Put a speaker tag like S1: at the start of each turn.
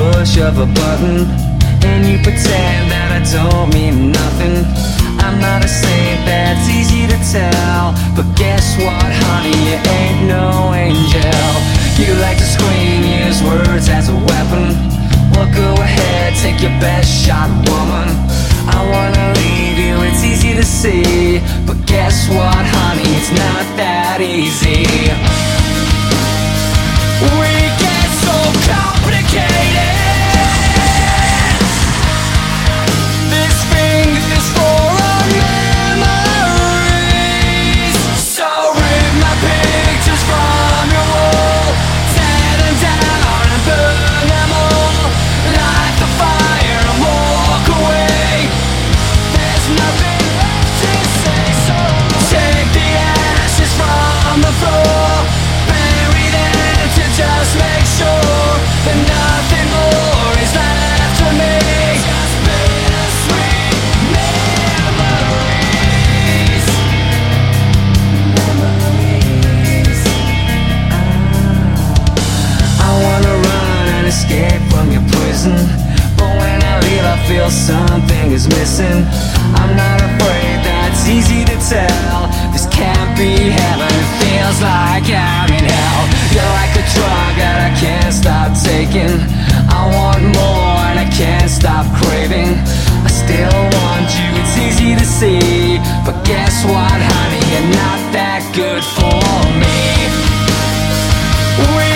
S1: push of a button, and you pretend that I don't mean nothing. I'm not a saint, that's easy to tell, but guess what, honey, you ain't no angel. You like to scream, use words as a weapon. Well, go ahead, take your best shot, woman. I wanna leave you, it's easy to see, but guess what, honey, it's not that easy. We get so complicated. This finger's for our memories. So rip my pictures from your wall, tear them down and burn them all. Light the fire and walk away. There's nothing left to say, so take the ashes from the floor, bury them to just make sure that nothing more is left of me. Just bittersweet memories. I wanna run and escape from your prison, but when I leave I feel something is missing. I'm not afraid, that's easy to tell. This can't be heaven, it feels like I'm in hell. You're like a drug that I can't stop taking. I want more and I can't stop craving. I still want you, it's easy to see, but guess what, honey, you're not that good for me.